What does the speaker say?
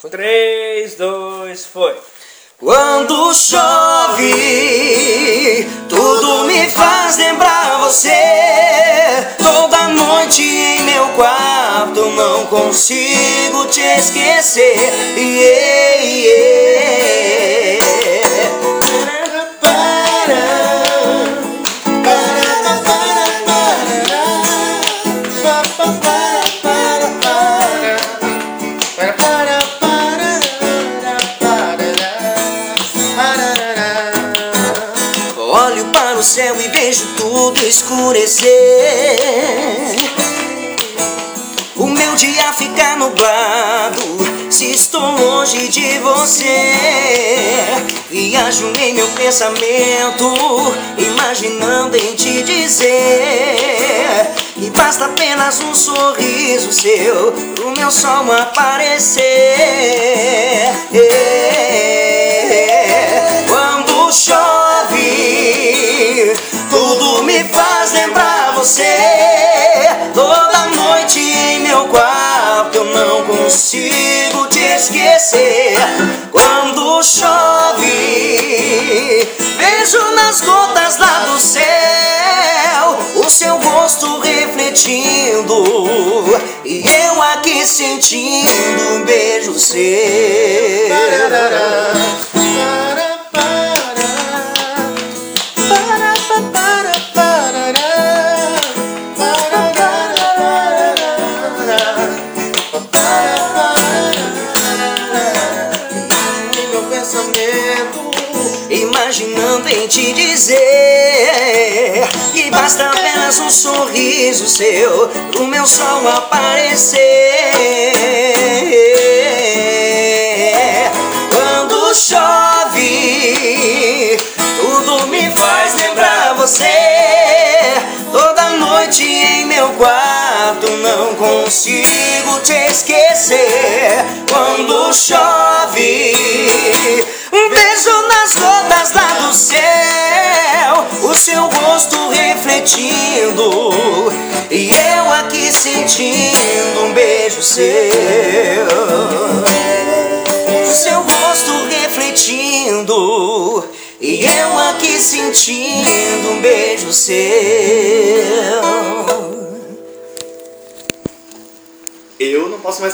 3, 2, foi. Quando chove, tudo me faz lembrar você. Toda noite em meu quarto não consigo te esquecer. Yeah, yeah. Olho para o céu e vejo tudo escurecer. O meu dia fica nublado se estou longe de você. Viajo em meu pensamento, imaginando em te dizer que basta apenas um sorriso seu pro meu sol aparecer. Quando chove, tudo me faz lembrar você. Toda noite em meu quarto eu não consigo te esquecer. Quando chove, vejo nas gotas lá do céu o seu rosto refletindo e eu aqui sentindo um beijo seu. Imaginando em te dizer que basta apenas um sorriso seu pro meu sol aparecer. Quando chove, tudo me faz lembrar você. Toda noite em meu quarto não consigo te esquecer. Quando chove, vejo nas gotas lá do céu o seu rosto refletindo e eu aqui sentindo um beijo seu. O seu rosto refletindo e eu aqui sentindo um beijo seu. Eu não posso mais